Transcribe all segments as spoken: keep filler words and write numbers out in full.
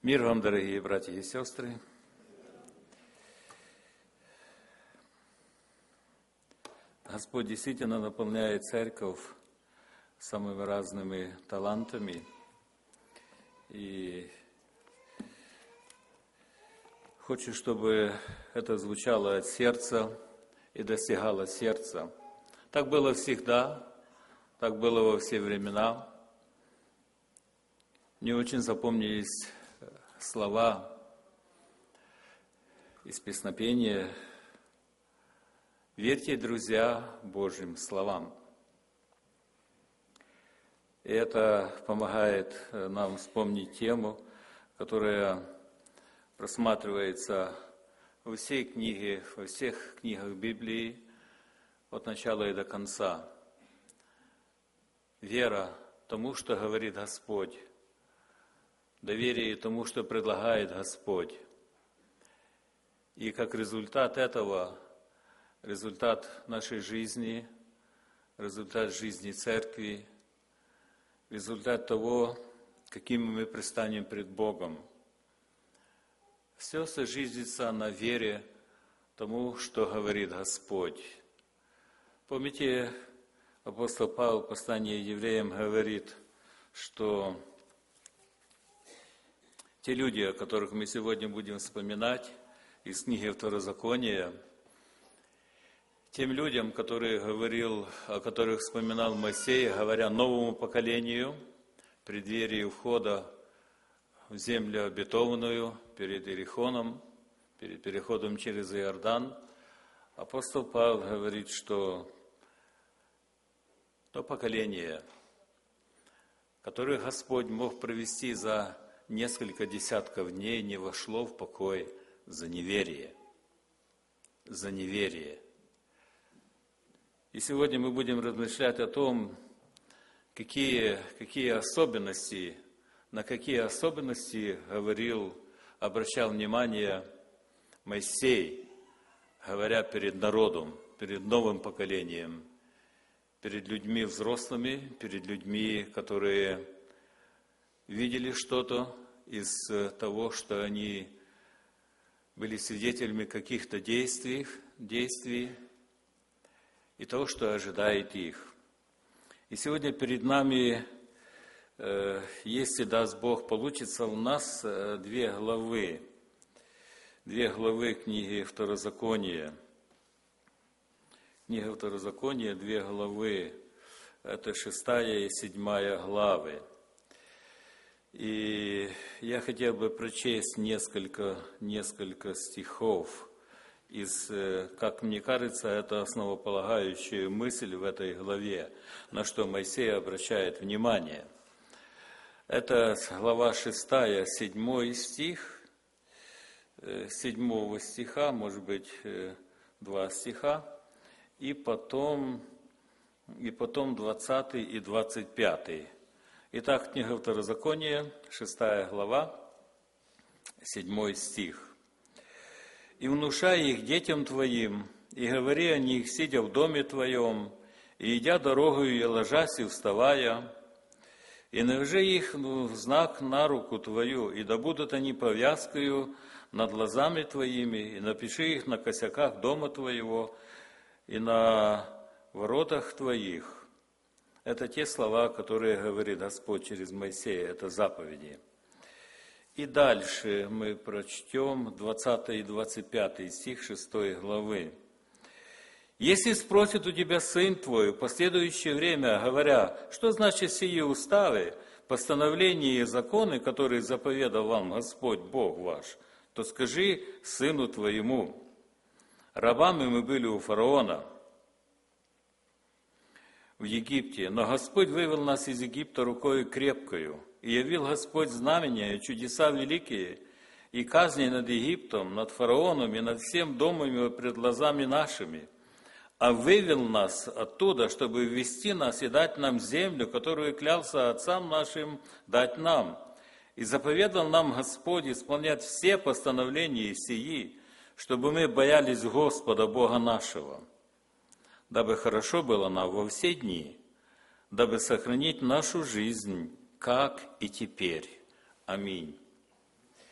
Мир вам, дорогие братья и сестры. Господь действительно наполняет церковь самыми разными талантами. И хочу, чтобы это звучало от сердца и достигало сердца. Так было всегда, так было во все времена. Мне очень запомнились слова из песнопения: «Верьте, друзья, Божьим словам». И это помогает нам вспомнить тему, которая просматривается во всей книге, во всех книгах Библии, от начала и до конца. Вера тому, что говорит Господь, доверие тому, что предлагает Господь. И как результат этого, результат нашей жизни, результат жизни церкви, результат того, какими мы предстанем пред Богом. Все сожиждется на вере тому, что говорит Господь. Помните, апостол Павел в послании евреям говорит, что те люди, о которых мы сегодня будем вспоминать из книги Второзакония, тем людям, которые говорил, о которых вспоминал Моисей, говоря новому поколению, в преддверии входа в землю обетованную, перед Иерихоном, перед переходом через Иордан, апостол Павел говорит, что то поколение, которое Господь мог провести за несколько десятков дней, не вошло в покой за неверие. За неверие. И сегодня мы будем размышлять о том, какие, какие особенности, на какие особенности говорил, обращал внимание Моисей, говоря перед народом, перед новым поколением, перед людьми взрослыми, перед людьми, которые видели что-то из того, что они были свидетелями каких-то действий, действий и того, что ожидает их. И сегодня перед нами, э, если даст Бог, получится у нас э, две главы, две главы книги Второзакония. Книга Второзакония, две главы, это шестая и седьмая главы. И я хотел бы прочесть несколько, несколько стихов из, как мне кажется, это основополагающая мысль в этой главе, на что Моисей обращает внимание. Это глава шестая, седьмой стих, седьмого стиха, может быть, два стиха, и потом, и потом двадцатый и двадцать пятый. Итак, книга Второзакония, шестая глава, седьмой стих. «И внушай их детям твоим, и говори о них, сидя в доме твоем, и идя дорогою, и ложась, и вставая, и навяжи их в знак на руку твою, и да будут они повязкою над глазами твоими, и напиши их на косяках дома твоего, и на воротах твоих». Это те слова, которые говорит Господь через Моисея, это заповеди. И дальше мы прочтем двадцатый и двадцать пятый стих шестой главы. «Если спросит у тебя сын твой в последующее время, говоря, что значит сие уставы, постановления и законы, которые заповедал вам Господь Бог ваш, то скажи сыну твоему: рабами мы были у фараона в Египте, но Господь вывел нас из Египта рукою крепкою, и явил Господь знамения и чудеса великие, и казни над Египтом, над фараоном и над всем домом его пред глазами нашими, а вывел нас оттуда, чтобы ввести нас и дать нам землю, которую клялся отцам нашим дать нам. И заповедал нам Господь исполнять все постановления сии, чтобы мы боялись Господа Бога нашего, дабы хорошо было нам во все дни, дабы сохранить нашу жизнь, как и теперь. Аминь.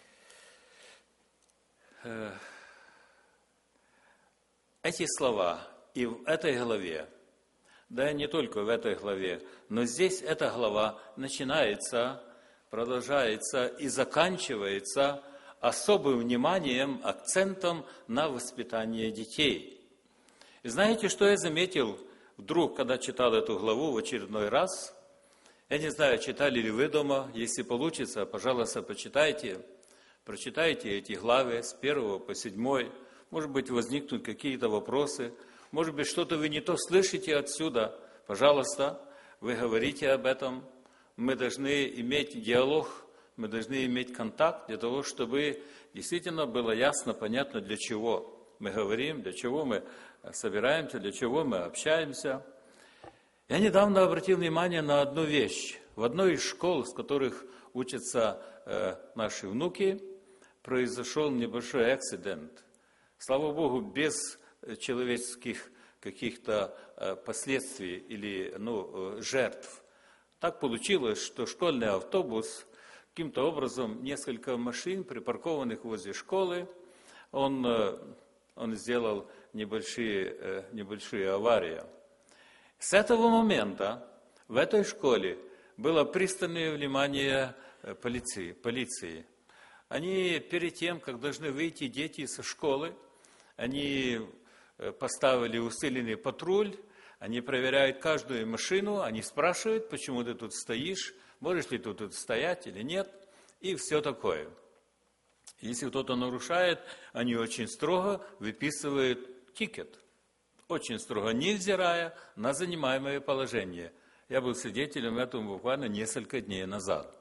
Эти слова и в этой главе, да и не только в этой главе, но здесь эта глава начинается, продолжается и заканчивается особым вниманием, акцентом на воспитание детей. И знаете, что я заметил вдруг, когда читал эту главу в очередной раз? Я не знаю, читали ли вы дома, если получится, пожалуйста, почитайте. Прочитайте эти главы с первого по седьмой. Может быть, возникнут какие-то вопросы. Может быть, что-то вы не то слышите отсюда. Пожалуйста, вы говорите об этом. Мы должны иметь диалог, мы должны иметь контакт для того, чтобы действительно было ясно, понятно, для чего мы говорим, для чего мы собираемся, для чего мы общаемся. Я недавно обратил внимание на одну вещь. В одной из школ, с которых учатся э, наши внуки, произошел небольшой акцидент. Слава Богу, без человеческих каких-то э, последствий или ну, э, жертв. Так получилось, что школьный автобус, каким-то образом несколько машин, припаркованных возле школы, он, э, он сделал небольшие, э, небольшие аварии. С этого момента в этой школе было пристальное внимание полиции, полиции. Они перед тем, как должны выйти дети со школы, они поставили усиленный патруль, они проверяют каждую машину, они спрашивают, почему ты тут стоишь, можешь ли ты тут стоять или нет, и все такое. Если кто-то нарушает, они очень строго выписывают тикет. Очень строго, невзирая на занимаемое положение. Я был свидетелем этому буквально несколько дней назад.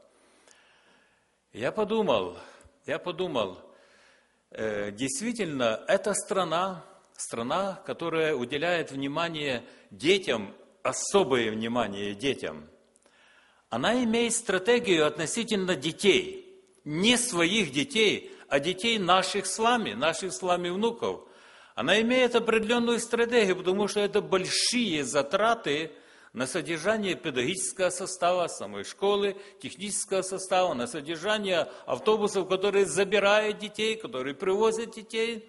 Я подумал, я подумал, э, действительно, эта страна, страна, которая уделяет внимание детям, особое внимание детям, она имеет стратегию относительно детей, не своих детей, а детей наших с вами, наших с вами внуков. Она имеет определенную стратегию, потому что это большие затраты на содержание педагогического состава самой школы, технического состава, на содержание автобусов, которые забирают детей, которые привозят детей.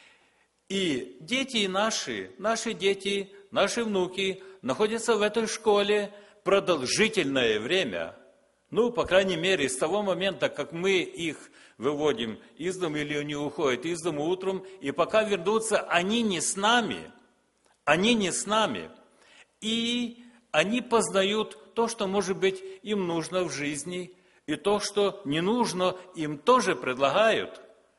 И дети наши, наши дети, наши внуки находятся в этой школе продолжительное время. Ну, по крайней мере, с того момента, как мы их выводим из дома или они уходят из дома утром, и пока вернутся, они не с нами, они не с нами. И они познают то, что, может быть, им нужно в жизни, и то, что не нужно, им тоже предлагают.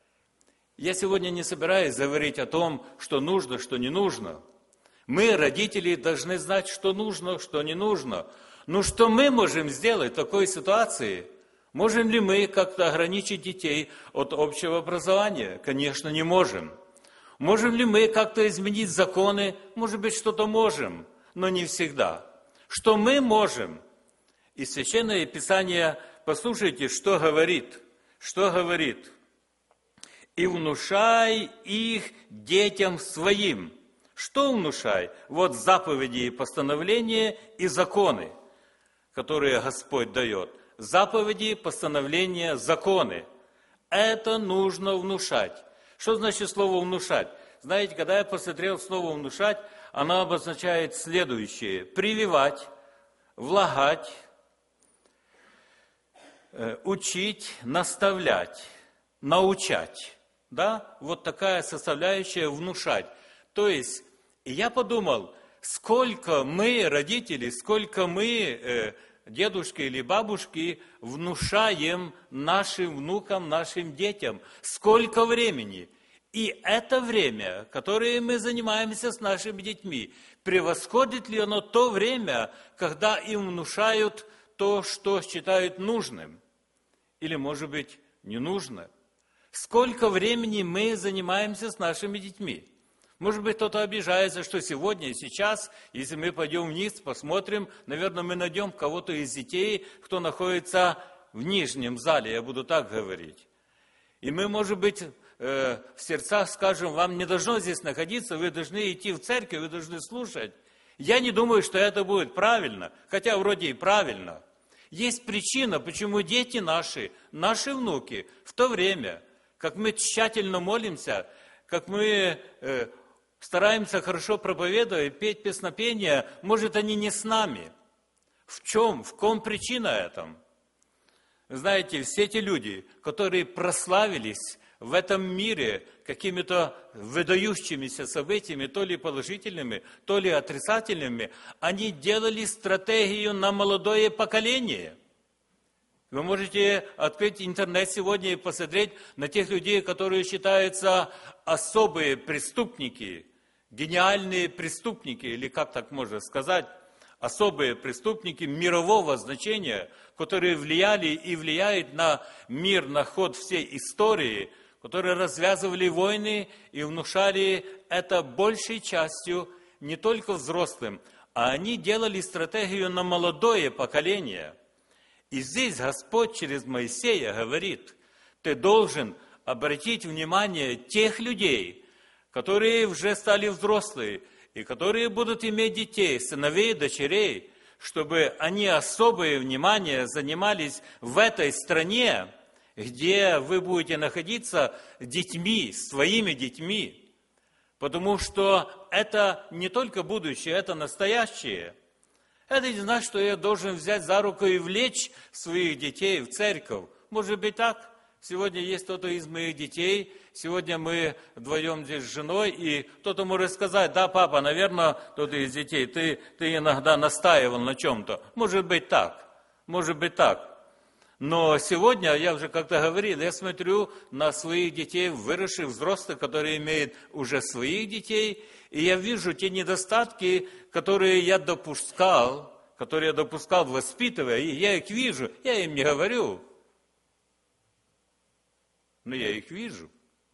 Я сегодня не собираюсь говорить о том, что нужно, что не нужно. Мы, родители, должны знать, что нужно, что не нужно. Но что мы можем сделать в такой ситуации? Можем ли мы как-то ограничить детей от общего образования? Конечно, не можем. Можем ли мы как-то изменить законы? Может быть, что-то можем, но не всегда. Что мы можем? И Священное Писание, послушайте, что говорит. Что говорит? «И внушай их детям своим». Что внушай? Вот заповеди и постановления и законы, которые Господь дает. Заповеди, постановления, законы. Это нужно внушать. Что значит слово «внушать»? Знаете, когда я посмотрел слово «внушать», оно обозначает следующее. Прививать, влагать, учить, наставлять, научать. Да? Вот такая составляющая внушать. То есть, я подумал, сколько мы, родители, сколько мы, дедушки или бабушки, внушаем нашим внукам, нашим детям. Сколько времени. И это время, которое мы занимаемся с нашими детьми, превосходит ли оно то время, когда им внушают то, что считают нужным? Или, может быть, не нужно? Сколько времени мы занимаемся с нашими детьми? Может быть, кто-то обижается, что сегодня и сейчас, если мы пойдем вниз, посмотрим, наверное, мы найдем кого-то из детей, кто находится в нижнем зале, я буду так говорить. И мы, может быть, э, в сердцах скажем, вам не должно здесь находиться, вы должны идти в церковь, вы должны слушать. Я не думаю, что это будет правильно, хотя вроде и правильно. Есть причина, почему дети наши, наши внуки, в то время, как мы тщательно молимся, как мы э, стараемся хорошо проповедовать, петь песнопения, может, они не с нами. В чем? В ком причина этом? Знаете, все те люди, которые прославились в этом мире какими-то выдающимися событиями, то ли положительными, то ли отрицательными, они делали стратегию на молодое поколение. Вы можете открыть интернет сегодня и посмотреть на тех людей, которые считаются особые преступники, гениальные преступники, или как так можно сказать, особые преступники мирового значения, которые влияли и влияют на мир, на ход всей истории, которые развязывали войны и внушали это большей частью не только взрослым, а они делали стратегию на молодое поколение. И здесь Господь через Моисея говорит, ты должен обратить внимание тех людей, которые уже стали взрослые, и которые будут иметь детей, сыновей и дочерей, чтобы они особое внимание занимались в этой стране, где вы будете находиться детьми, своими детьми. Потому что это не только будущее, это настоящее. Это не значит, что я должен взять за руку и влечь своих детей в церковь. Может быть так? Сегодня есть кто-то из моих детей, сегодня мы вдвоем здесь с женой, и кто-то может сказать, да, папа, наверное, кто-то из детей, ты, ты иногда настаивал на чем-то. Может быть так, может быть так. Но сегодня, я уже как-то говорил, я смотрю на своих детей, выросших, взрослых, которые имеют уже своих детей, и я вижу те недостатки, которые я допускал, которые я допускал, воспитывая, и я их вижу, я им не говорю. Но я их вижу.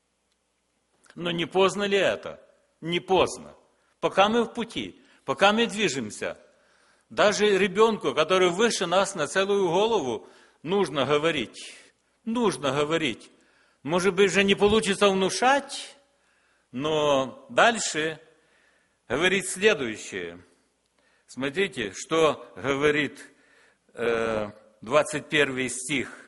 Но не поздно ли это? Не поздно. Пока мы в пути, пока мы движемся, даже ребенку, который выше нас на целую голову, нужно говорить. Нужно говорить. Может быть, же не получится внушать, но дальше говорит следующее. Смотрите, что говорит э, двадцать первый стих.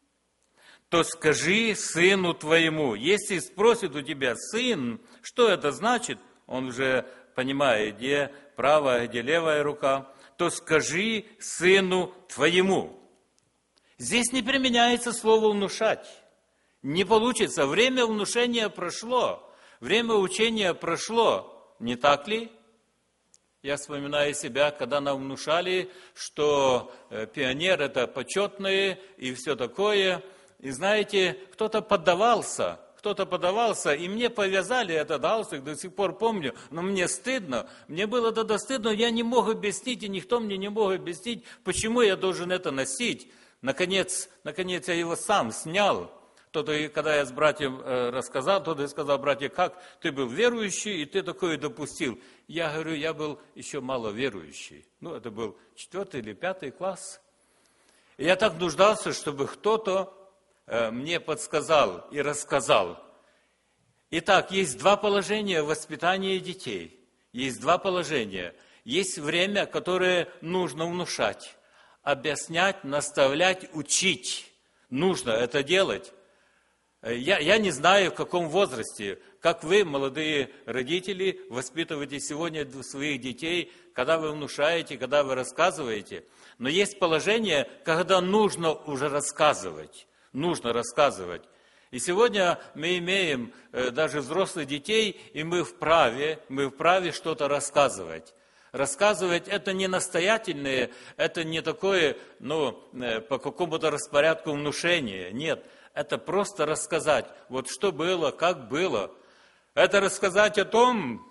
То скажи сыну твоему. Если спросит у тебя сын, что это значит, он уже понимает, где правая, где левая рука, то скажи сыну твоему. Здесь не применяется слово внушать. Не получится. Время внушения прошло. Время учения прошло. Не так ли? Я вспоминаю себя, когда нам внушали, что пионер это почетные и все такое. И знаете, кто-то поддавался, кто-то поддавался, и мне повязали этот галстук, до сих пор помню, но мне стыдно, мне было тогда стыдно, я не мог объяснить, и никто мне не мог объяснить, почему я должен это носить. Наконец, наконец я его сам снял. Кто-то, когда я с братьем рассказал, кто-то сказал, братья, как ты был верующий, и ты такое допустил. Я говорю, я был еще мало верующий. Ну, это был четвертый или пятый класс. И я так нуждался, чтобы кто-то мне подсказал и рассказал. Итак, есть два положения воспитания детей. Есть два положения. Есть время, которое нужно внушать, объяснять, наставлять, учить. Нужно это делать. Я, я не знаю, в каком возрасте, как вы, молодые родители, воспитываете сегодня своих детей, когда вы внушаете, когда вы рассказываете. Но есть положение, когда нужно уже рассказывать. Нужно рассказывать. И сегодня мы имеем э, даже взрослых детей, и мы вправе, мы вправе что-то рассказывать. Рассказывать это не настоятельное, это не такое, ну, э, по какому-то распорядку внушения. Нет, это просто рассказать, вот что было, как было. Это рассказать о том,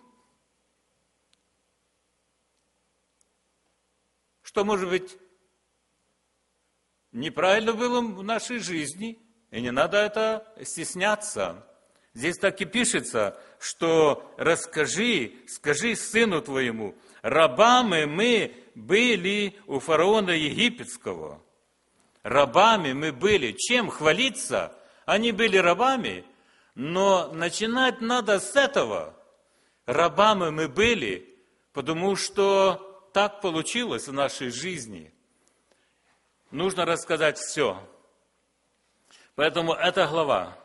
что, может быть, неправильно было в нашей жизни, и не надо это стесняться. Здесь так и пишется, что расскажи, скажи сыну твоему, рабами мы были у фараона египетского. Рабами мы были. Чем хвалиться? Они были рабами, но начинать надо с этого. Рабами мы были, потому что так получилось в нашей жизни. Нужно рассказать все. Поэтому эта глава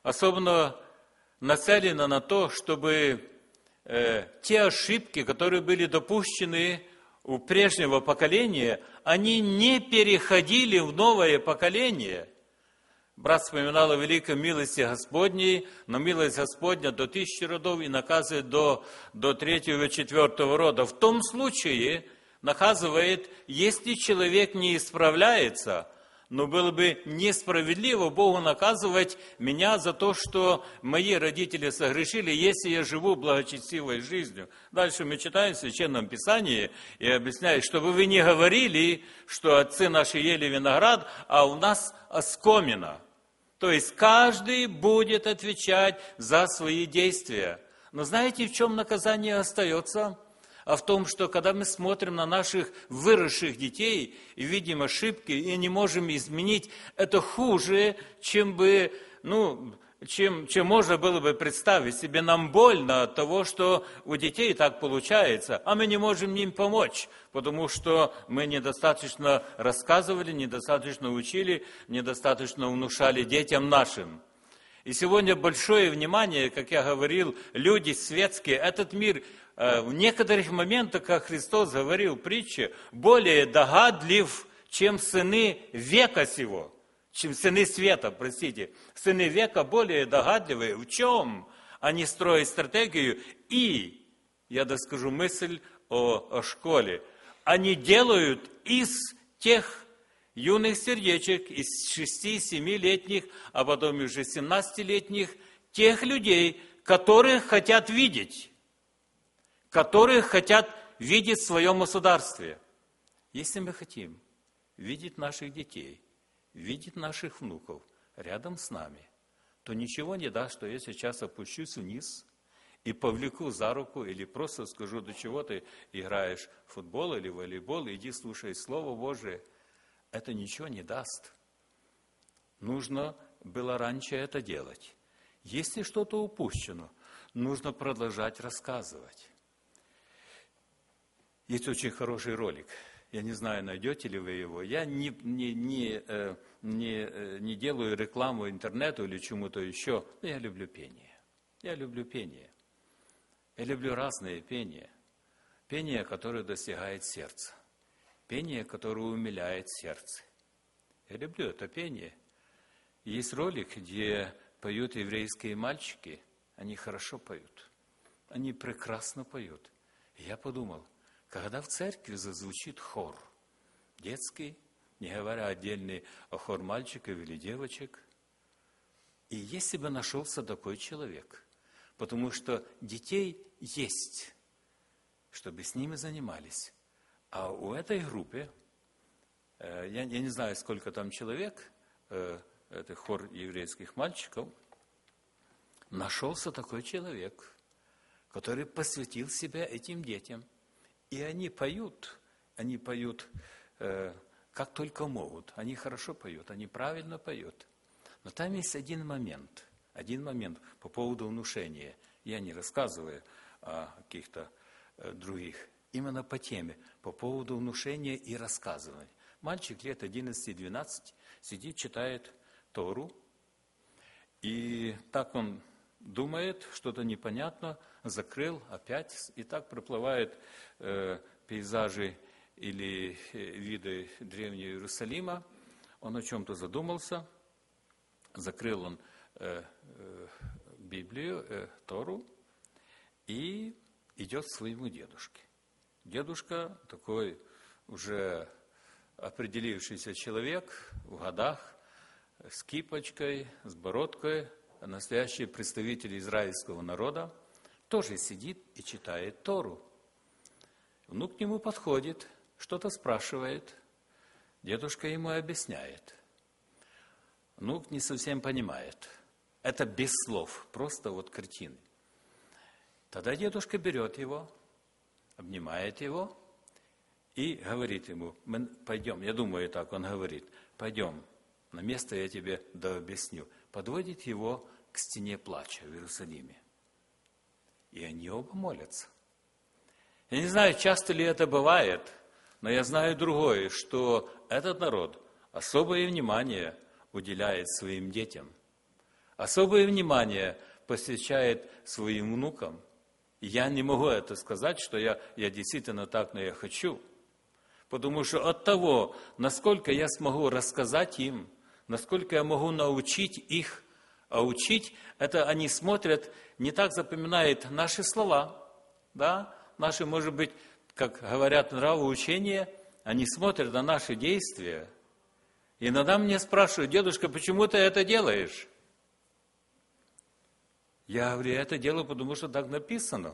особенно нацелена на то, чтобы э, те ошибки, которые были допущены у прежнего поколения, они не переходили в новое поколение. Брат вспоминал о великой милости Господней, но милость Господня до тысячи родов и наказывает до, до третьего и четвертого рода. В том случае наказывает, если человек не исправляется, но было бы несправедливо Богу наказывать меня за то, что мои родители согрешили, если я живу благочестивой жизнью. Дальше мы читаем в Священном Писании и объясняет, чтобы вы не говорили, что отцы наши ели виноград, а у нас оскомина. То есть каждый будет отвечать за свои действия. Но знаете, в чем наказание остается? А в том, что когда мы смотрим на наших выросших детей и видим ошибки, и не можем изменить, это хуже, чем бы, ну, чем, чем можно было бы представить себе. Нам больно от того, что у детей так получается, а мы не можем им помочь, потому что мы недостаточно рассказывали, недостаточно учили, недостаточно внушали детям нашим. И сегодня большое внимание, как я говорил, люди светские, этот мир в некоторых моментах, как Христос говорил в притче, более догадлив, чем сыны века сего, чем сыны света, простите. Сыны века более догадливые. В чем? Они строят стратегию и, я доскажу мысль о, о школе, они делают из тех юных сердечек, из шести-семилетних, а потом и уже семнадцатилетних, тех людей, которых хотят видеть, которых хотят видеть в своем государстве. Если мы хотим видеть наших детей, видеть наших внуков рядом с нами, то ничего не даст, что я сейчас опущусь вниз и повлеку за руку или просто скажу, до чего ты играешь в футбол или волейбол, иди слушай Слово Божие. Это ничего не даст. Нужно было раньше это делать. Если что-то упущено, нужно продолжать рассказывать. Есть очень хороший ролик. Я не знаю, найдете ли вы его. Я не, не, не, не, не делаю рекламу интернету или чему-то еще. Но я люблю пение. Я люблю пение. Я люблю разные пения. Пение, которое достигает сердца. Пение, которое умиляет сердце. Я люблю это пение. Есть ролик, где поют еврейские мальчики. Они хорошо поют. Они прекрасно поют. И я подумал, когда в церкви зазвучит хор, детский, не говоря отдельный о хор мальчиков или девочек, и если бы нашелся такой человек, потому что детей есть, чтобы с ними занимались, а у этой группы, я, я не знаю, сколько там человек, это хор еврейских мальчиков, нашелся такой человек, который посвятил себя этим детям. И они поют, они поют, э, как только могут. Они хорошо поют, они правильно поют. Но там есть один момент, один момент по поводу внушения. Я не рассказываю о каких-то э, других. Именно по теме, по поводу внушения и рассказывания. Мальчик лет одиннадцать-двенадцать сидит, читает Тору. И так он думает, что-то непонятно, закрыл опять, и так проплывают э, пейзажи или э, виды древнего Иерусалима. Он о чем-то задумался, закрыл он э, э, Библию, э, Тору, и идет к своему дедушке. Дедушка такой уже определившийся человек в годах, с кипочкой, с бородкой, настоящий представитель израильского народа, тоже сидит и читает Тору. Внук к нему подходит, что-то спрашивает, дедушка ему объясняет. Внук не совсем понимает. Это без слов, просто вот картины. Тогда дедушка берет его, обнимает его и говорит ему, мы пойдем, я думаю, так он говорит, пойдем, на место я тебе дообъясню. Подводит его к стене плача в Иерусалиме. И они оба молятся. Я не знаю, часто ли это бывает, но я знаю другое, что этот народ особое внимание уделяет своим детям. особое внимание посвящает своим внукам. Я не могу это сказать, что я, я действительно так, но я хочу. Потому что от того, насколько я смогу рассказать им, насколько я могу научить их, а учить, это они смотрят, не так запоминают наши слова, да, наши, может быть, как говорят нравоучения, они смотрят на наши действия. И иногда мне спрашивают: дедушка, почему ты это делаешь? Я говорю: я это делаю, потому что так написано.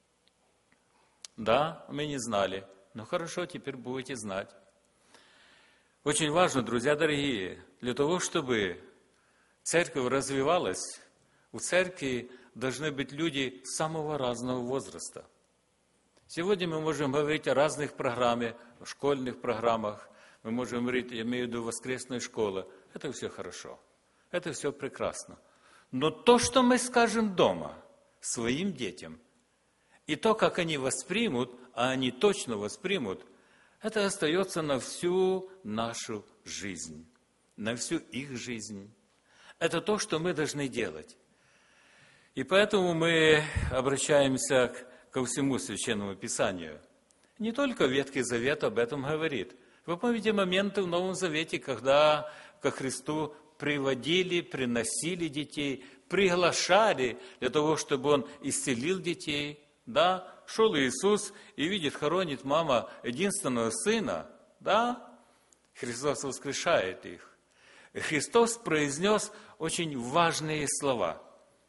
Да, мы не знали. Ну хорошо, теперь будете знать. Очень важно, друзья дорогие, для того, чтобы церковь развивалась, у церкви должны быть люди самого разного возраста. Сегодня мы можем говорить о разных программах, о школьных программах, мы можем говорить, я имею в виду воскресные школы. Это все хорошо, это все прекрасно. Но то, что мы скажем дома своим детям, и то, как они воспримут, а они точно воспримут, это остается на всю нашу жизнь, на всю их жизнь. Это то, что мы должны делать. И поэтому мы обращаемся к, ко всему Священному Писанию. Не только Ветхий Завет об этом говорит. Вы помните моменты в Новом Завете, когда ко Христу приводили, приносили детей, приглашали для того, чтобы Он исцелил детей. Да, шел Иисус и видит, хоронит мама единственного сына. Да, Христос воскрешает их. И Христос произнес очень важные слова.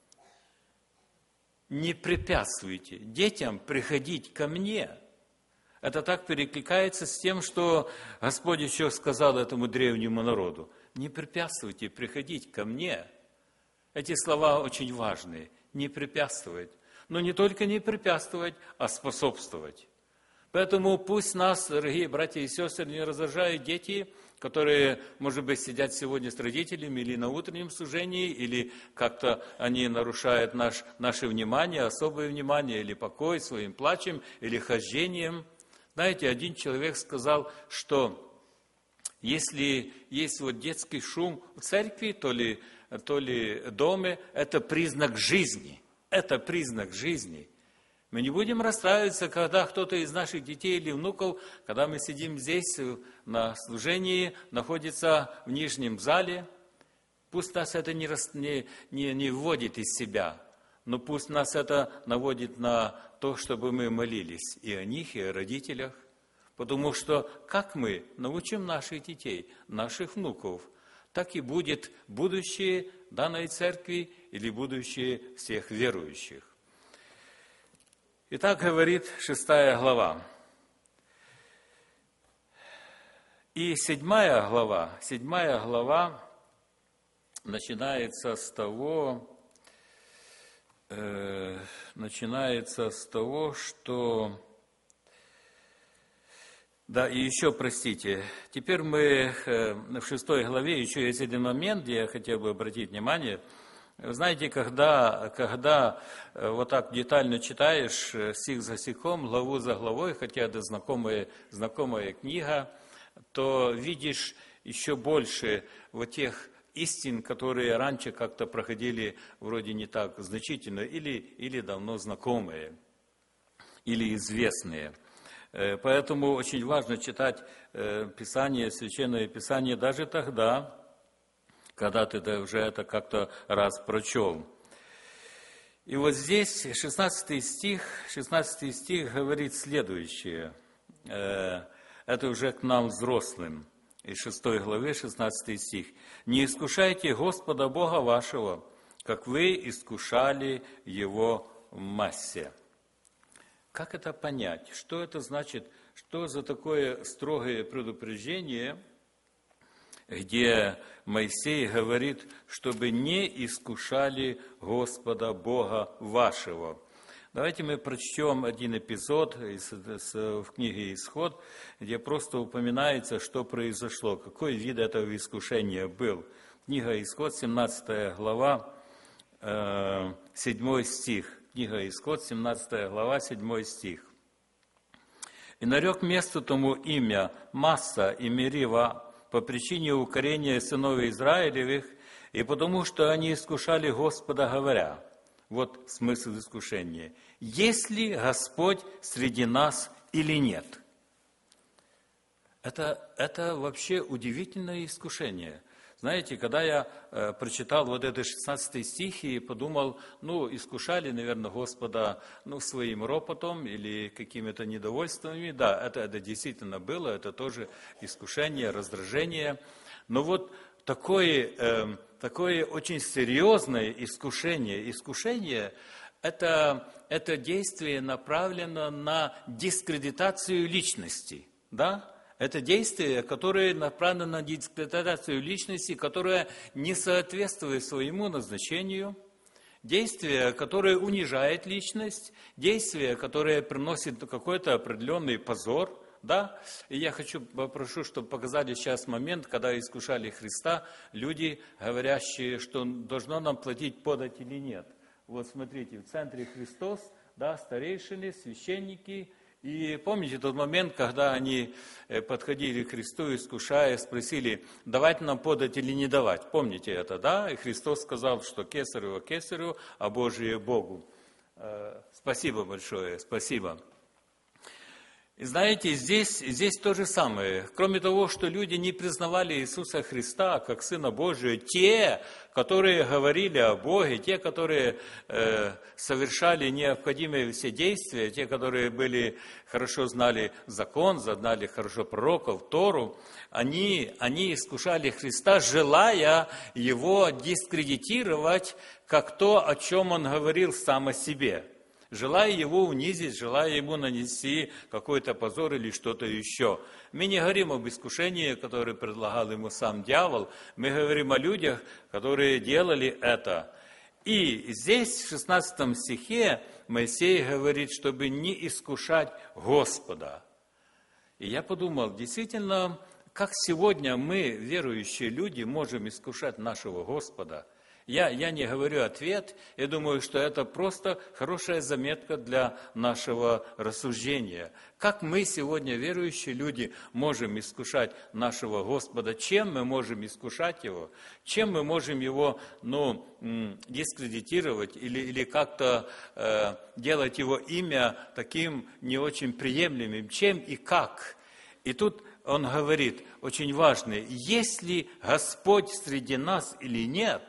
Не препятствуйте детям приходить ко мне. Это так перекликается с тем, что Господь еще сказал этому древнему народу. Не препятствуйте приходить ко мне. Эти слова очень важные. Не препятствовать. Но не только не препятствовать, а способствовать. Поэтому пусть нас, дорогие братья и сестры, не раздражают дети, которые, может быть, сидят сегодня с родителями или на утреннем служении, или как-то они нарушают наш, наше внимание, особое внимание, или покой своим плачем, или хождением. Знаете, один человек сказал, что если есть вот детский шум в церкви, то ли, то ли доме, это признак жизни. Это признак жизни. Мы не будем расстраиваться, когда кто-то из наших детей или внуков, когда мы сидим здесь на служении, находится в нижнем зале. Пусть нас это не, не, не, не вводит из себя, но пусть нас это наводит на то, чтобы мы молились и о них, и о родителях. Потому что как мы научим наших детей, наших внуков, так и будет будущее данной церкви или будущее всех верующих. Итак, говорит шестая глава. И седьмая глава, седьмая глава начинается с того, э, начинается с того, что... Да, и еще, простите, теперь мы в шестой главе, еще есть один момент, где я хотел бы обратить внимание. Вы знаете, когда, когда вот так детально читаешь стих за стихом, главу за главой, хотя это знакомая, знакомая книга, то видишь еще больше вот тех истин, которые раньше как-то проходили вроде не так значительно, или, или давно знакомые, или известные. Поэтому очень важно читать Писание, Священное Писание даже тогда, когда ты уже это как-то раз прочел. И вот здесь шестнадцатый стих, шестнадцатый стих говорит следующее. Это уже к нам, взрослым. Из шестой главы, шестнадцатый стих. «Не искушайте Господа Бога вашего, как вы искушали Его в массе». Как это понять? Что это значит? Что за такое строгое предупреждение, где Моисей говорит, чтобы не искушали Господа Бога вашего? Давайте мы прочтем один эпизод из, из, в книге «Исход», где просто упоминается, что произошло, какой вид этого искушения был. Книга «Исход», семнадцатая глава, э, седьмой стих. Книга «Исход», семнадцатая глава, седьмой стих. «И нарек месту тому имя Масса и Мерива по причине укорения сынов Израилевых, И потому что они искушали Господа, говоря, вот смысл искушения, есть ли Господь среди нас или нет? Это, это вообще удивительное искушение. Знаете, когда я э, прочитал вот этот шестнадцатый стих и подумал, ну, искушали, наверное, Господа, ну, своим ропотом или какими-то недовольствами. Да, это, это действительно было, это тоже искушение, раздражение. Но вот такое, э, такое очень серьезное искушение, искушение это, это действие направлено на дискредитацию личности, да? Это действие, которое направлено на дискредитацию личности, которое не соответствует своему назначению, действие, которое унижает личность, действие, которое приносит какой-то определенный позор. Да? И я хочу, попрошу, чтобы показали сейчас момент, когда искушали Христа люди, говорящие, что должно нам платить подать или нет. Вот смотрите, в центре Христос, да, старейшины, священники. И помните тот момент, когда они подходили к Христу, искушая, спросили, давать нам подать или не давать. Помните это, да? И Христос сказал, что кесарю кесарю, а Божие Богу. Спасибо большое, спасибо. И знаете, здесь, здесь то же самое. Кроме того, что люди не признавали Иисуса Христа как Сына Божия, те, которые говорили о Боге, те, которые э, совершали необходимые все действия, те, которые были, хорошо знали закон, знали хорошо пророков, Тору, они, они искушали Христа, желая Его дискредитировать, как то, о чем Он говорил сам о себе. Желая его унизить, желая ему нанести какой-то позор или что-то еще. Мы не говорим об искушении, которое предлагал ему сам дьявол, мы говорим о людях, которые делали это. И здесь, в шестнадцатом стихе, Моисей говорит, чтобы не искушать Господа. И я подумал, действительно, как сегодня мы, верующие люди, можем искушать нашего Господа? Я, я не говорю ответ, я думаю, что это просто хорошая заметка для нашего рассуждения. Как мы сегодня, верующие люди, можем искушать нашего Господа? Чем мы можем искушать Его? Чем мы можем Его, ну, дискредитировать или, или как-то э, делать Его имя таким не очень приемлемым? Чем и как? И тут он говорит, очень важно, есть ли Господь среди нас или нет?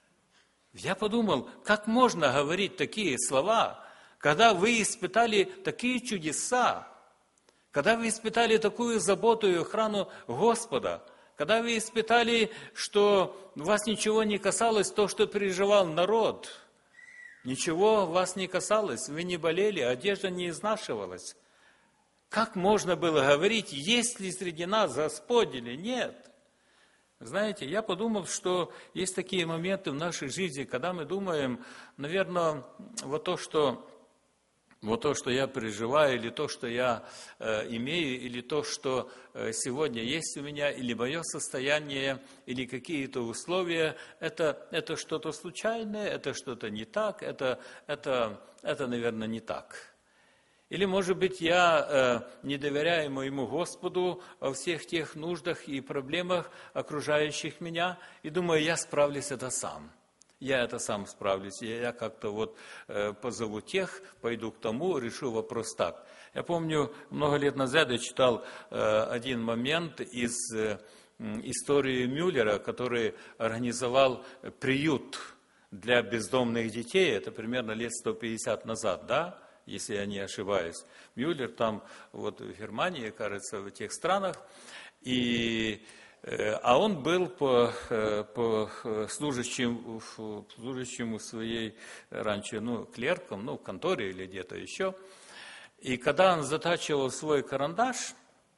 Я подумал, как можно говорить такие слова, когда вы испытали такие чудеса, когда вы испытали такую заботу и охрану Господа, когда вы испытали, что вас ничего не касалось, то, что переживал народ, ничего вас не касалось, вы не болели, одежда не изнашивалась. Как можно было говорить, есть ли среди нас Господь или нет? Знаете, я подумал, что есть такие моменты в нашей жизни, когда мы думаем, наверное, вот то, что, вот то, что я переживаю, или то, что я э, имею, или то, что э, сегодня есть у меня, или мое состояние, или какие-то условия, это, это что-то случайное, это что-то не так, это, это, это, наверное, не так. Или, может быть, я э, не доверяю моему Господу во всех тех нуждах и проблемах, окружающих меня, и думаю, я справлюсь это сам. Я это сам справлюсь, я, я как-то вот э, позову тех, пойду к тому, решу вопрос так. Я помню, много лет назад я читал э, один момент из э, истории Мюллера, который организовал приют для бездомных детей, это примерно лет сто пятьдесят назад, да? Если я не ошибаюсь. Мюллер там, вот в Германии, кажется, в тех странах, и, а он был по, по служащему, служащему своей раньше, ну, клерком, ну, в конторе или где-то еще. И когда он затачивал свой карандаш,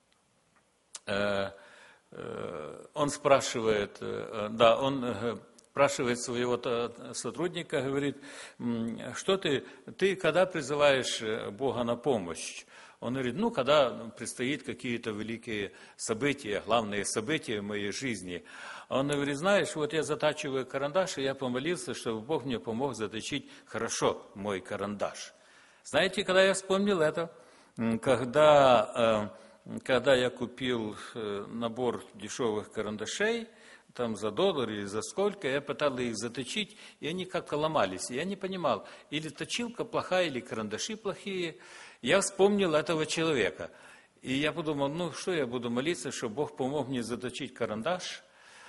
он спрашивает, да, он... спрашивает своего сотрудника, говорит, что ты, ты когда призываешь Бога на помощь? Он говорит, ну, когда предстоит какие-то великие события, главные события в моей жизни. Он говорит, знаешь, вот я затачиваю карандаш, и я помолился, чтобы Бог мне помог заточить хорошо мой карандаш. Знаете, когда я вспомнил это, когда, когда я купил набор дешевых карандашей, там за доллар или за сколько, я пытался их заточить, и они как-то ломались. И я не понимал, или точилка плохая, или карандаши плохие. Я вспомнил этого человека. И я подумал, ну что я буду молиться, чтобы Бог помог мне заточить карандаш.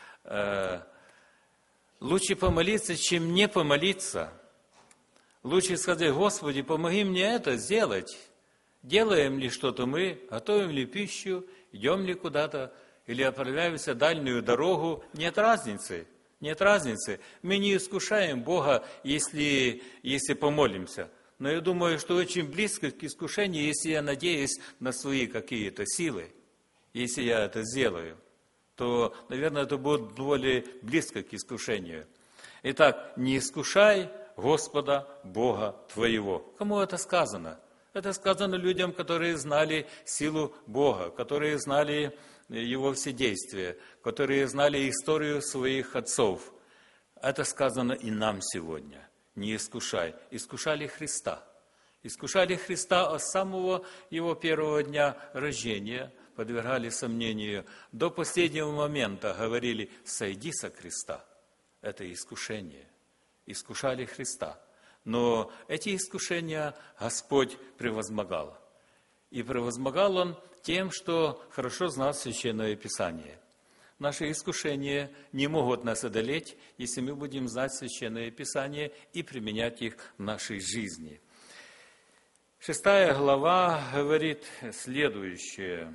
Лучше помолиться, чем не помолиться. Лучше сказать: Господи, помоги мне это сделать. Делаем ли что-то мы, готовим ли пищу, идем ли куда-то, или отправляемся в дальнюю дорогу. Нет разницы, нет разницы. Мы не искушаем Бога, если, если помолимся. Но я думаю, что очень близко к искушению, если я надеюсь на свои какие-то силы. Если я это сделаю, то, наверное, это будет более близко к искушению. Итак, не искушай Господа Бога твоего. Кому это сказано? Это сказано людям, которые знали силу Бога, которые знали Его все действия, которые знали историю своих отцов. Это сказано и нам сегодня. Не искушай. Искушали Христа. Искушали Христа от самого Его первого дня рождения, подвергали сомнению. До последнего момента говорили: сойди со креста. Это искушение. Искушали Христа. Но эти искушения Господь превозмогал. И превозмогал Он тем, что хорошо знал Священное Писание. Наши искушения не могут нас одолеть, если мы будем знать Священное Писание и применять их в нашей жизни. Шестая глава говорит следующее.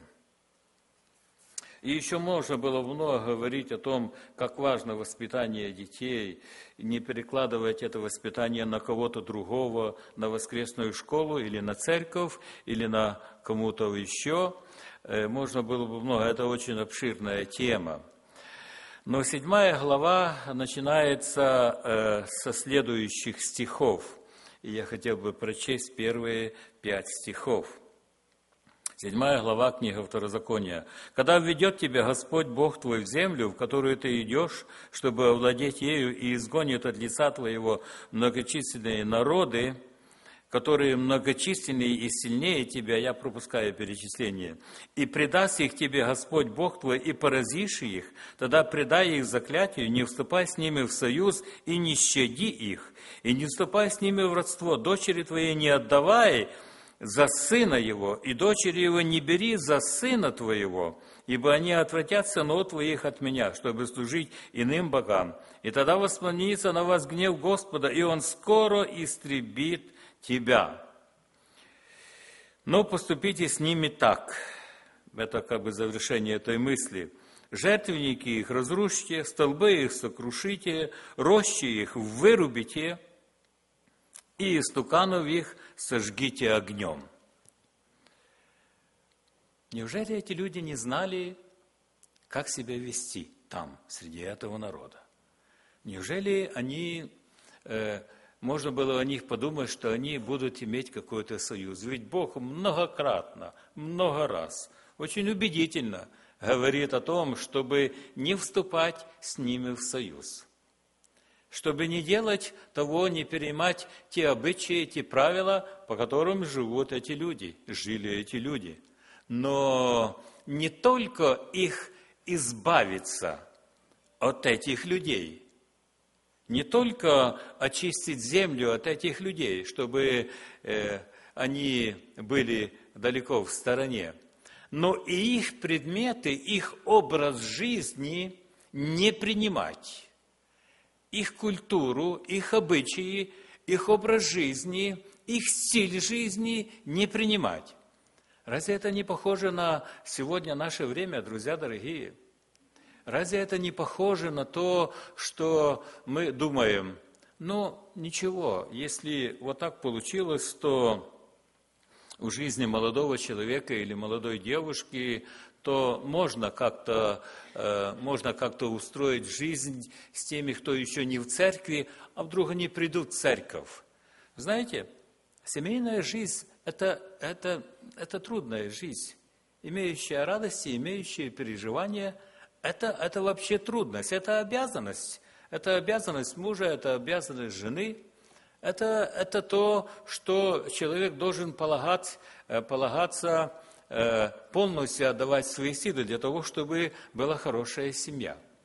И еще можно было много говорить о том, как важно воспитание детей, не перекладывать это воспитание на кого-то другого, на воскресную школу или на церковь, или на кому-то еще. Можно было бы много, это очень обширная тема. Но седьмая глава начинается со следующих стихов. И я хотел бы прочесть первые пять стихов. Седьмая глава книги Второзакония. «Когда введет тебя Господь Бог твой в землю, в которую ты идешь, чтобы овладеть ею, и изгонит от лица твоего многочисленные народы, которые многочисленнее и сильнее тебя», я пропускаю перечисление, «и предаст их тебе Господь Бог твой, и поразишь их, тогда предай их заклятию, не вступай с ними в союз, и не щади их, и не вступай с ними в родство, дочери твоей не отдавай за сына его, и дочери его не бери за сына твоего, ибо они отвратят сынов твоих от меня, чтобы служить иным богам. И тогда воспламенится на вас гнев Господа, и он скоро истребит тебя. Но поступите с ними так». Это как бы завершение этой мысли. «Жертвенники их разрушите, столбы их сокрушите, рощи их вырубите, и истуканов их сожгите огнем». Неужели эти люди не знали, как себя вести там, среди этого народа? Неужели они, э, можно было о них подумать, что они будут иметь какой-то союз? Ведь Бог многократно, много раз, очень убедительно говорит о том, чтобы не вступать с ними в союз. Чтобы не делать того, не перенимать те обычаи, те правила, по которым живут эти люди, жили эти люди. Но не только их избавиться от этих людей, не только очистить землю от этих людей, чтобы э, они были далеко в стороне, но и их предметы, их образ жизни не принимать. Их культуру, их обычаи, их образ жизни, их стиль жизни не принимать. Разве это не похоже на сегодня наше время, друзья дорогие? Разве это не похоже на то, что мы думаем: ну, ничего, если вот так получилось, то в жизни молодого человека или молодой девушки, то можно как-то, э, можно как-то устроить жизнь с теми, кто еще не в церкви, а вдруг они придут в церковь. Знаете, семейная жизнь это, – это, это трудная жизнь, имеющая радости, имеющая переживания. Это, это вообще трудность, это обязанность. Это обязанность мужа, это обязанность жены. Это, это то, что человек должен полагать, полагаться, полностью отдавать свои силы для того, чтобы была хорошая семья.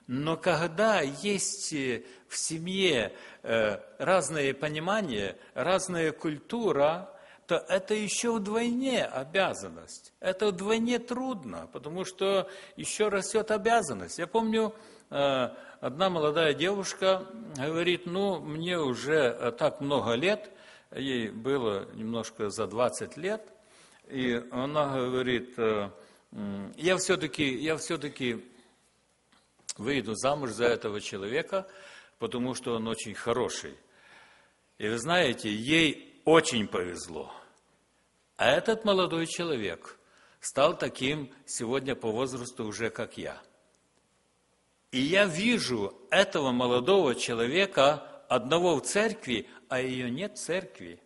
Но когда есть в семье разные понимания, разная культура, то это еще вдвойне обязанность. Это вдвойне трудно, потому что еще растет обязанность. Я помню, одна молодая девушка говорит, ну, мне уже так много лет, ей было немножко за двадцать лет, и она говорит, я все-таки, я все-таки выйду замуж за этого человека, потому что он очень хороший. И вы знаете, ей очень повезло. А этот молодой человек стал таким сегодня по возрасту уже, как я. И я вижу этого молодого человека, одного в церкви, а ее нет в церкви.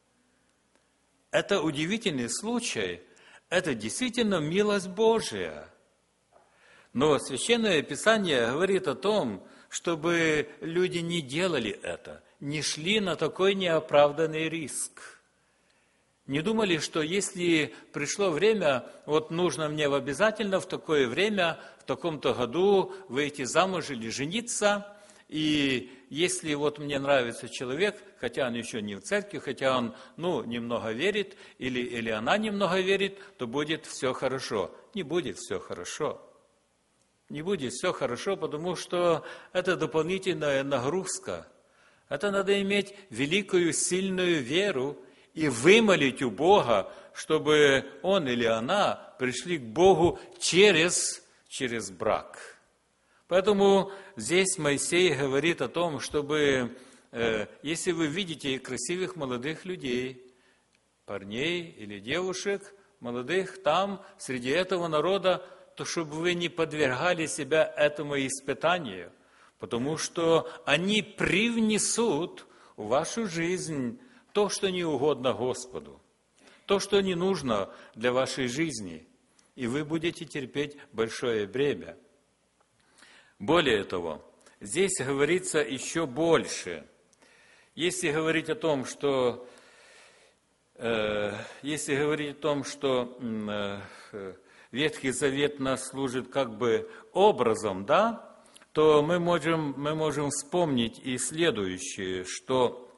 Это удивительный случай, это действительно милость Божия. Но Священное Писание говорит о том, чтобы люди не делали это, не шли на такой неоправданный риск. Не думали, что если пришло время, вот нужно мне обязательно в такое время, в таком-то году выйти замуж или жениться, и если вот мне нравится человек, хотя он еще не в церкви, хотя он, ну, немного верит, или, или она немного верит, то будет все хорошо. Не будет все хорошо. Не будет все хорошо, потому что это дополнительная нагрузка. Это надо иметь великую, сильную веру и вымолить у Бога, чтобы он или она пришли к Богу через, через брак. Поэтому здесь Моисей говорит о том, чтобы, э, если вы видите красивых молодых людей, парней или девушек, молодых там, среди этого народа, то чтобы вы не подвергали себя этому испытанию, потому что они привнесут в вашу жизнь то, что не угодно Господу, то, что не нужно для вашей жизни, и вы будете терпеть большое бремя. Более того, здесь говорится еще больше. Если говорить о том, что, э, если говорить о том, что э, Ветхий Завет нас служит как бы образом, да, то мы можем, мы можем вспомнить и следующее, что,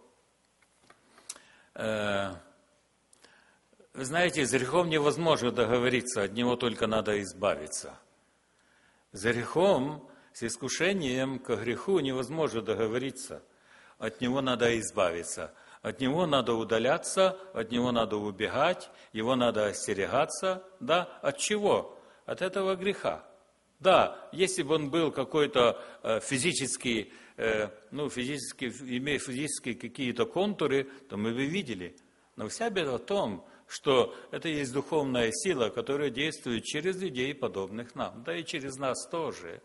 э, вы знаете, с грехом невозможно договориться, от него только надо избавиться. С грехом, с искушением к греху невозможно договориться, от него надо избавиться. От него надо удаляться, от него надо убегать, его надо остерегаться. Да, от чего? От этого греха. Да, если бы он был какой-то э, физический, э, ну, физически, имея физические какие-то контуры, то мы бы видели. Но вся беда в том, что это есть духовная сила, которая действует через людей, подобных нам, да и через нас тоже.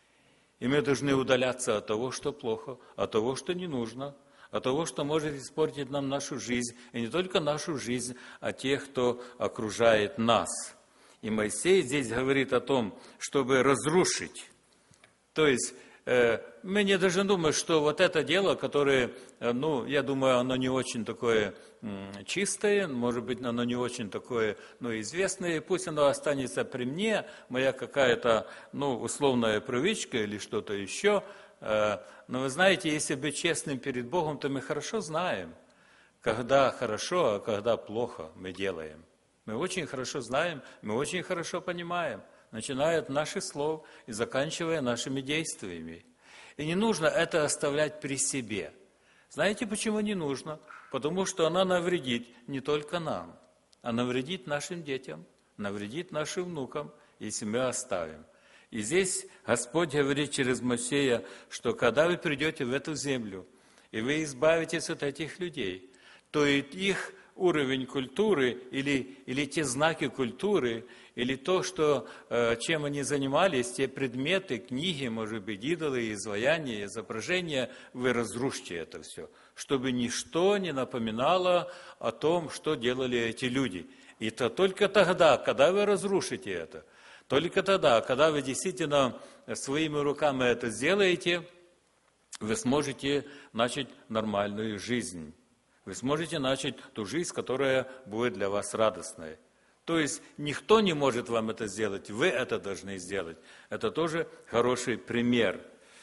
И мы должны удаляться от того, что плохо, от того, что не нужно, от того, что может испортить нам нашу жизнь, и не только нашу жизнь, а тех, кто окружает нас. И Моисей здесь говорит о том, чтобы разрушить. То есть, э, мы не должны думать, что вот это дело, которое, э, ну, я думаю, оно не очень такое м, чистое, может быть, оно не очень такое, ну, известное, пусть оно останется при мне, моя какая-то, ну, условная привычка или что-то еще. Э, но вы знаете, если быть честным перед Богом, то мы хорошо знаем, когда хорошо, а когда плохо мы делаем. Мы очень хорошо знаем, мы очень хорошо понимаем, начиная от наших слов и заканчивая нашими действиями. И не нужно это оставлять при себе. Знаете, почему не нужно? Потому что она навредит не только нам, а навредит нашим детям, навредит нашим внукам, если мы оставим. И здесь Господь говорит через Моисея, что когда вы придете в эту землю, и вы избавитесь от этих людей, то и их уровень культуры, или, или те знаки культуры, или то, что, чем они занимались, те предметы, книги, может быть, идолы, изваяния, изображения, вы разрушите это все, чтобы ничто не напоминало о том, что делали эти люди. И то только тогда, когда вы разрушите это, только тогда, когда вы действительно своими руками это сделаете, вы сможете начать нормальную жизнь. Вы сможете начать ту жизнь, которая будет для вас радостной. То есть никто не может вам это сделать, вы это должны сделать. Это тоже хороший пример.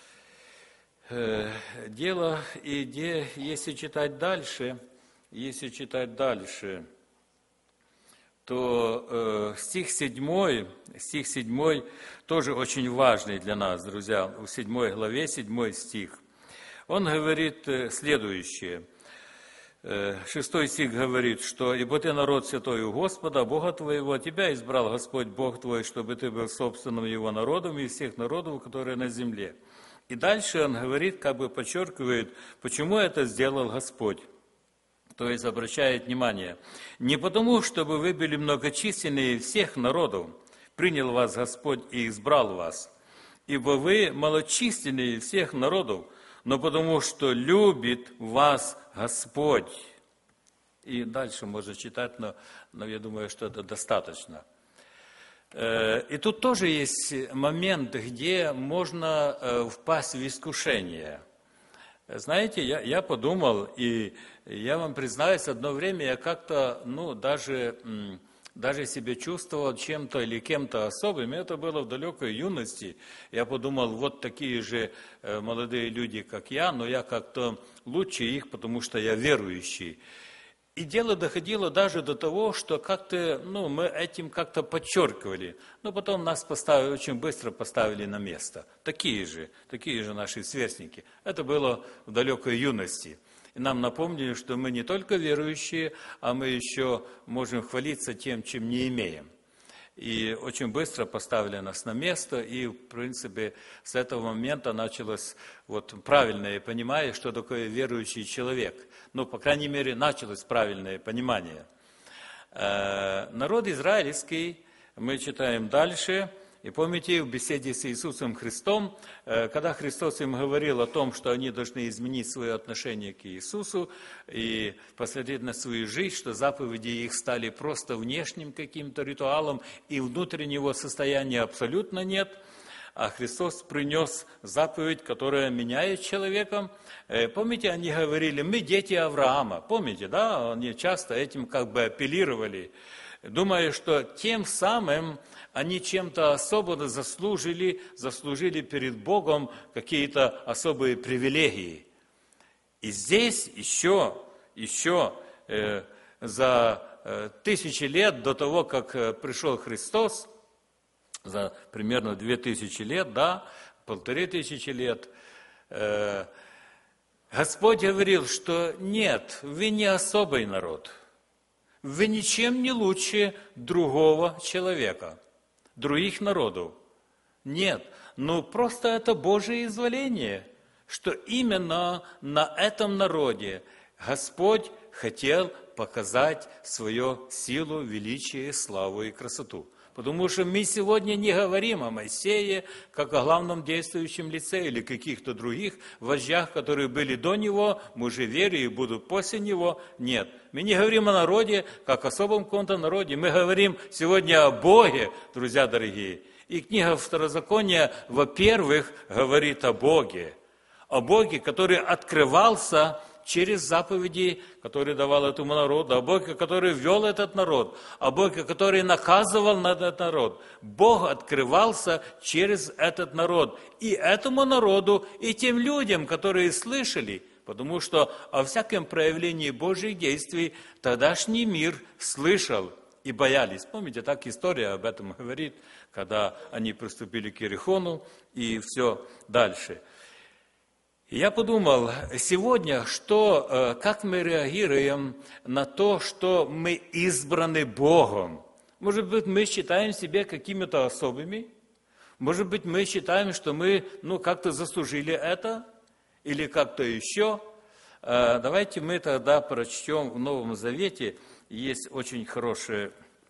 Дело, и где, если читать дальше, если читать дальше, то э, стих седьмой, стих седьмой тоже очень важный для нас, друзья. В седьмой главе, седьмой стих. Он говорит следующее. Шестой стих говорит, что «Ибо ты народ святой у Господа, Бога твоего, тебя избрал Господь Бог твой, чтобы ты был собственным его народом из всех народов, которые на земле». И дальше он говорит, как бы подчеркивает, почему это сделал Господь. То есть обращает внимание, не потому, чтобы вы были многочисленнее всех народов, принял вас Господь и избрал вас, ибо вы малочисленнее всех народов, но потому, что любит вас Господь. И дальше можно читать, но, но я думаю, что это достаточно. И тут тоже есть момент, где можно впасть в искушение. Знаете, я, я подумал, и я вам признаюсь, одно время я как-то, ну, даже, даже себя чувствовал чем-то или кем-то особым. Это было в далекой юности. Я подумал, вот такие же молодые люди, как я, но я как-то лучше их, потому что я верующий. И дело доходило даже до того, что как-то, ну, мы этим как-то подчеркивали. Но потом нас поставили, очень быстро поставили на место. Такие же, такие же наши сверстники. Это было в далекой юности. И нам напомнили, что мы не только верующие, а мы еще можем хвалиться тем, чем не имеем. И очень быстро поставили нас на место, и, в принципе, с этого момента началось вот правильное понимание, что такое верующий человек. Ну, по крайней мере, началось правильное понимание. Народ израильский, мы читаем дальше, и помните, в беседе с Иисусом Христом, когда Христос им говорил о том, что они должны изменить свое отношение к Иисусу и посмотреть на свою жизнь, что заповеди их стали просто внешним каким-то ритуалом, и внутреннего состояния абсолютно нет, а Христос принес заповедь, которая меняет человека. Помните, они говорили, мы дети Авраама, помните, да, они часто этим как бы апеллировали, думая, что тем самым они чем-то особо заслужили, заслужили перед Богом какие-то особые привилегии. И здесь еще, еще э, за э, тысячи лет до того, как э, пришел Христос, за примерно две тысячи лет, да, полторы тысячи лет, э, Господь говорил, что нет, вы не особый народ. Вы ничем не лучше другого человека, других народов. Нет, ну просто это Божие изволение, что именно на этом народе Господь хотел показать свою силу, величие, славу и красоту. Потому что мы сегодня не говорим о Моисее, как о главном действующем лице, или каких-то других вождях, которые были до него, мужи веры и будут после него. Нет, мы не говорим о народе, как о особом каком-то народе. Мы говорим сегодня о Боге, друзья дорогие. И книга Второзакония, во-первых, говорит о Боге. О Боге, который открывался через заповеди, которые давал этому народу, о Боге, который вел этот народ, о Боге, который наказывал над этот народ. Бог открывался через этот народ. И этому народу, и тем людям, которые слышали, потому что о всяком проявлении Божьих действий тогдашний мир слышал и боялись. Помните, так история об этом говорит, когда они приступили к Иерихону и все дальше. Я подумал, сегодня, что, как мы реагируем на то, что мы избраны Богом. Может быть, мы считаем себя какими-то особыми? Может быть, мы считаем, что мы ну, как-то заслужили это? Или как-то еще? Давайте мы тогда прочтем в Новом Завете. Есть очень хороший,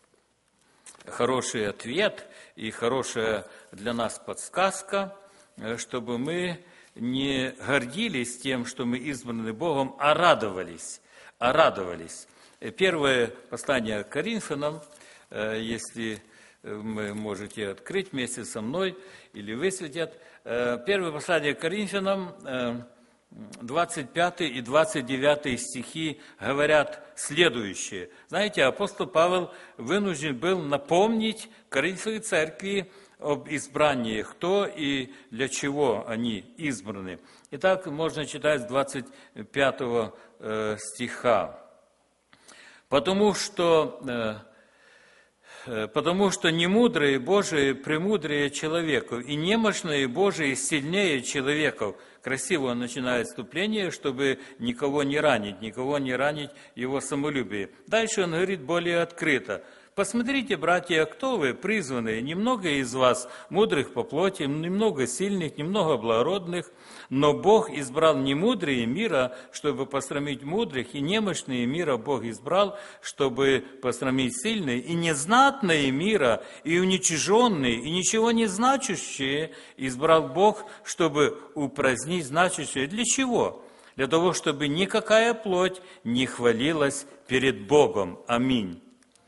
хороший ответ и хорошая для нас подсказка, чтобы мы не гордились тем, что мы избраны Богом, а радовались. А радовались. Первое послание к Коринфянам, если вы можете открыть вместе со мной или высветят. Первое послание к Коринфянам, двадцать пятый и двадцать девятый стихи говорят следующее. Знаете, апостол Павел вынужден был напомнить Коринфской церкви об избрании, кто и для чего они избраны. Итак, можно читать с двадцать пятого э, стиха. «Потому что, э, потому что немудрые Божии премудрее человеков, и немощные Божии сильнее человеков». Красиво он начинает вступление, чтобы никого не ранить, никого не ранить его самолюбие. Дальше он говорит более открыто. «Посмотрите, братья, кто вы, призванные, немного из вас мудрых по плоти, немного сильных, немного благородных, но Бог избрал немудрые мира, чтобы посрамить мудрых, и немощные мира Бог избрал, чтобы посрамить сильные, и незнатные мира, и уничиженные, и ничего не значащие избрал Бог, чтобы упразднить значащее». Для чего? Для того, чтобы никакая плоть не хвалилась перед Богом. Аминь.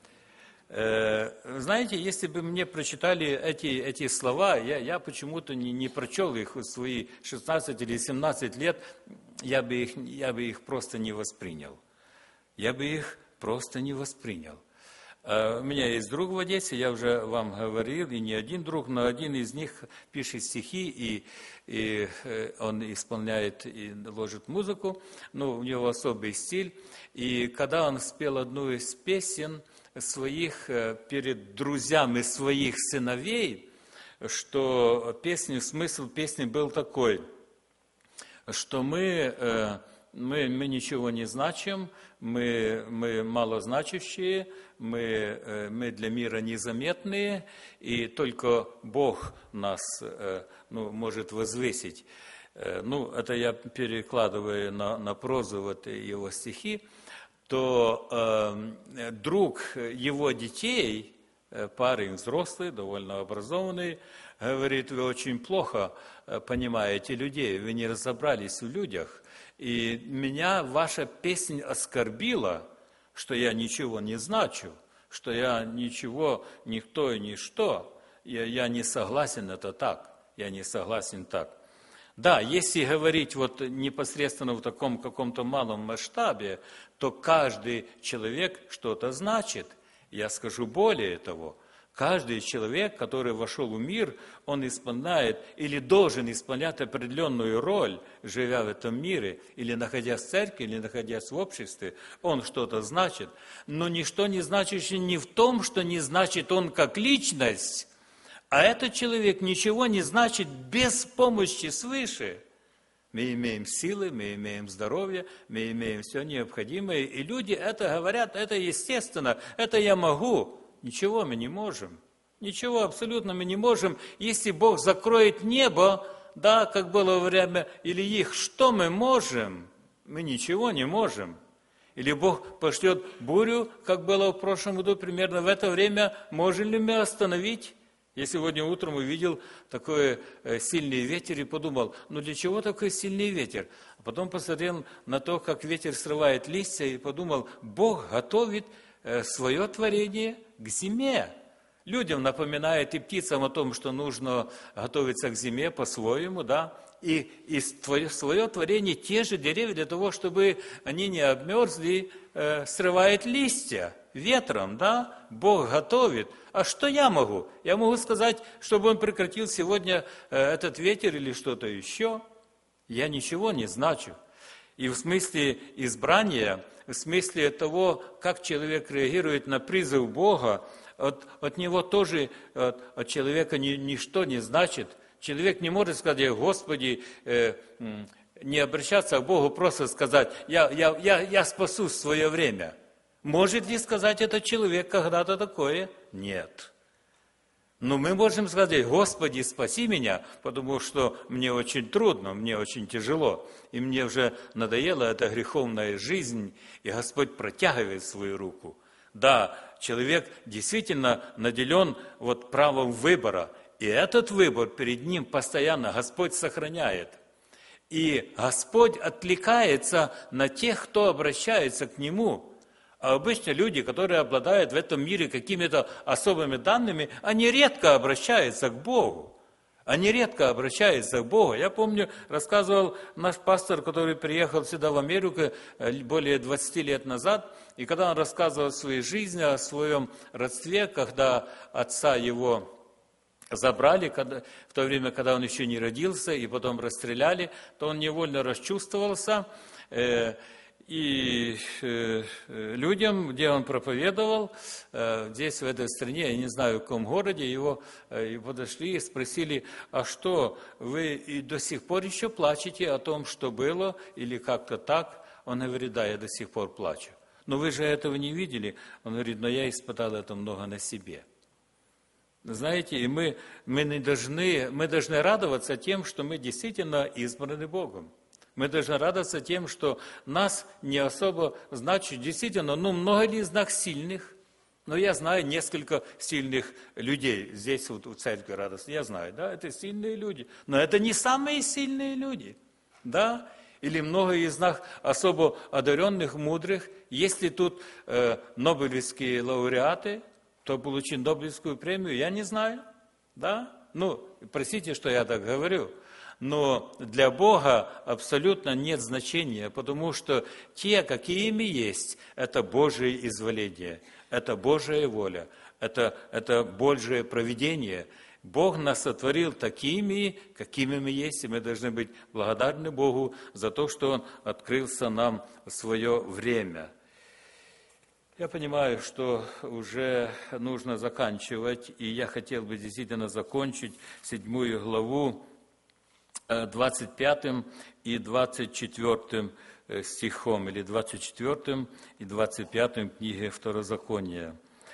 Знаете, если бы мне прочитали эти, эти слова, я, я почему-то не, не прочел их в свои шестнадцать или семнадцать лет, я бы, их, я бы их просто не воспринял. Я бы их просто не воспринял. У меня есть друг в Одессе, я уже вам говорил, и не один друг, но один из них пишет стихи, и, и он исполняет и ложит музыку, но у него особый стиль. И когда он спел одну из песен своих перед друзьями своих сыновей, что песня, смысл песни был такой, что мы, мы, мы ничего не значим, мы, мы малозначащие, мы, мы для мира незаметные, и только Бог нас ну, может возвысить. Ну, это я перекладываю на, на прозу вот его стихи. То э, друг его детей, парень взрослый, довольно образованный, говорит: вы очень плохо понимаете людей, вы не разобрались в людях, и меня ваша песня оскорбила, что я ничего не значу, что я ничего, никто и ничто, я, я не согласен, это так, я не согласен так. Да, если говорить вот непосредственно в таком каком-то малом масштабе, то каждый человек что-то значит. Я скажу более того, каждый человек, который вошел в мир, он исполняет или должен исполнять определенную роль, живя в этом мире, или находясь в церкви, или находясь в обществе, он что-то значит. Но ничто не значащее не в том, что не значит он как личность, а этот человек ничего не значит без помощи свыше. Мы имеем силы, мы имеем здоровье, мы имеем все необходимое. И люди это говорят, это естественно, это я могу. Ничего мы не можем. Ничего абсолютно мы не можем. Если Бог закроет небо, да, как было во время Илии, что мы можем? Мы ничего не можем. Или Бог пошлет бурю, как было в прошлом году, примерно в это время, можем ли мы остановить? Я сегодня утром увидел такой сильный ветер и подумал, ну для чего такой сильный ветер? А потом посмотрел на то, как ветер срывает листья, и подумал, Бог готовит свое творение к зиме. Людям напоминает и птицам о том, что нужно готовиться к зиме по-своему, да, и, и свое творение, те же деревья, для того, чтобы они не обмерзли, э, срывает листья ветром, да, Бог готовит. А что я могу? Я могу сказать, чтобы он прекратил сегодня э, этот ветер или что-то еще. Я ничего не значу. И в смысле избрания, в смысле того, как человек реагирует на призыв Бога, от, от него тоже, от, от человека ни, ничто не значит. Человек не может сказать, Господи, э, не обращаться к Богу, просто сказать, я, я, я, я спасусь в свое время. Может ли сказать этот человек когда-то такое? Нет. Но мы можем сказать, Господи, спаси меня, потому что мне очень трудно, мне очень тяжело, и мне уже надоела эта греховная жизнь, и Господь протягивает свою руку. Да, человек действительно наделен вот правом выбора, и этот выбор перед ним постоянно Господь сохраняет. И Господь откликается на тех, кто обращается к Нему. А обычно люди, которые обладают в этом мире какими-то особыми данными, они редко обращаются к Богу. Они редко обращаются к Богу. Я помню, рассказывал наш пастор, который приехал сюда в Америку более двадцати лет назад, и когда он рассказывал о своей жизни, о своем родстве, когда отца его забрали, когда, в то время, когда он еще не родился, и потом расстреляли, то он невольно расчувствовался. Э, и э, людям, где он проповедовал, э, здесь, в этой стране, я не знаю, в каком городе, его э, подошли и спросили, а что, вы и до сих пор еще плачете о том, что было, или как-то так? Он говорит, да, я до сих пор плачу. Но вы же этого не видели. Он говорит, но я испытал это много на себе. Знаете, и мы, мы, не должны, мы должны радоваться тем, что мы действительно избраны Богом. Мы должны радоваться тем, что нас не особо значит. Действительно, ну, много ли из нас сильных? Но я знаю несколько сильных людей. Здесь вот у церкви радостно. Я знаю, да, это сильные люди. Но это не самые сильные люди. Да? Или много из нас особо одаренных, мудрых. Если тут э, нобелевские лауреаты, кто получил Нобелевскую премию, я не знаю, да? Ну, простите, что я так говорю, но для Бога абсолютно нет значения, потому что те, какими есть, это Божие изволение, это Божья воля, это, это Божие провидение. Бог нас сотворил такими, какими мы есть, и мы должны быть благодарны Богу за то, что Он открылся нам в свое время. Я понимаю, что уже нужно заканчивать, и я хотел бы действительно закончить седьмую главу двадцать пятым и двадцать четвёртым стихом, или двадцать четвёртым и двадцать пятым книги Второзакония.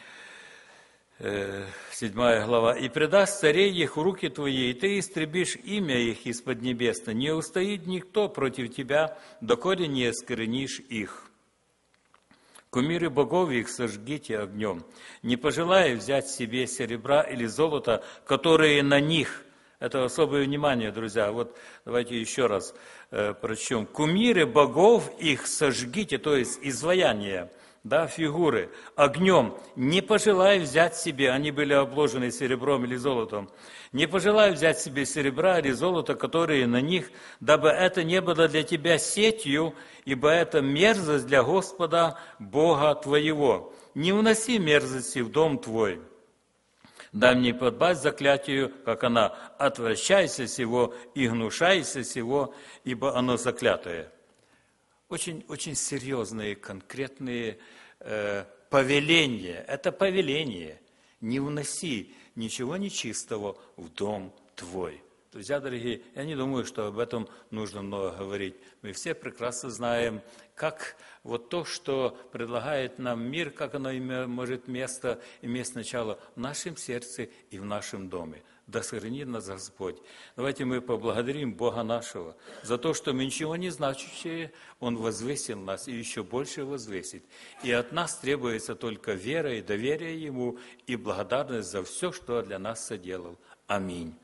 Седьмая глава. «И предаст царей их в руки твои, и ты истребишь имя их из поднебесной. Не устоит никто против тебя, доколе не искоренишь их. Кумиры богов их сожгите огнем, не пожелая взять себе серебра или золота, которые на них». Это особое внимание, друзья. Вот давайте еще раз э, прочтем. «Кумиры богов их сожгите», то есть изваяния, да, фигуры, огнем, не пожелая взять себе, они были обложены серебром или золотом, не пожелая взять себе серебра или золота, которые на них, дабы это не было для тебя сетью, ибо это мерзость для Господа Бога твоего. Не уноси мерзости в дом твой. Дай мне подбать заклятию, как она, отвращайся сего и гнушайся сего, ибо оно заклятое. Очень, очень серьезные, конкретные э, повеления. Это повеление. Не уноси ничего нечистого в дом твой. Друзья дорогие, я не думаю, что об этом нужно много говорить. Мы все прекрасно знаем, как вот то, что предлагает нам мир, как оно может место иметь начало в нашем сердце и в нашем доме. Да сохранит нас Господь. Давайте мы поблагодарим Бога нашего за то, что мы ничего не значащие, Он возвысил нас и еще больше возвысит. И от нас требуется только вера и доверие Ему и благодарность за все, что для нас соделал. Аминь.